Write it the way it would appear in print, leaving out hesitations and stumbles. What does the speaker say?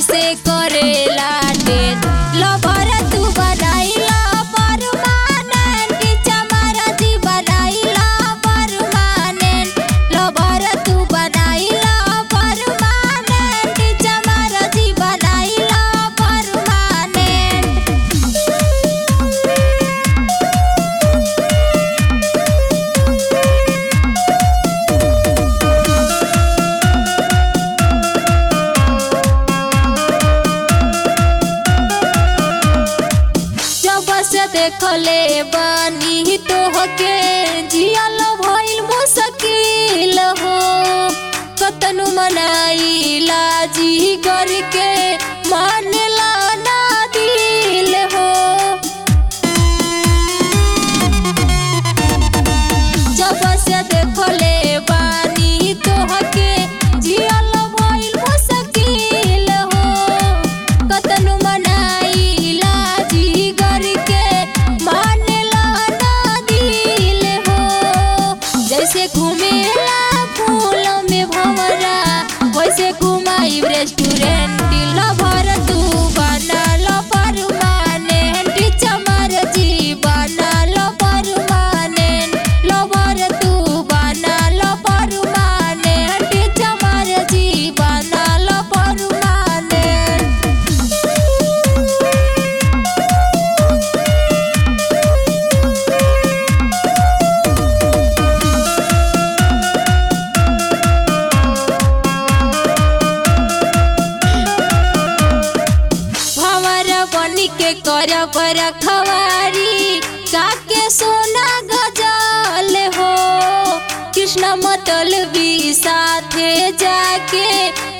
कैसे करेला टेट लवर तू बनाइला परमानेंट चमारा जी बनाइला परमानेंट लवर तू बनाइला परमानेंट चमारा जी बनाइला परमानेंट। से देखले बानी तोहके जियल भइल मुश्किल हो कतनु मनाइला जी करके मानेला ना दिल हो जब से देखले बानी तोहके जियल भइल मुश्किल हो कतनु मनाइला जी करके जैसे घूमेला फूल में भंवरा वैसे घुमाई रेस्टोरेंट लवर तू बनल परमानेंट चमार जी बनल परमानेंट लवर तू बनल परमानेंट चमार जी बनल परमानेंट। के करब रखवारी काके सोना गजल हो कृष्ण मतलबी साथे जाके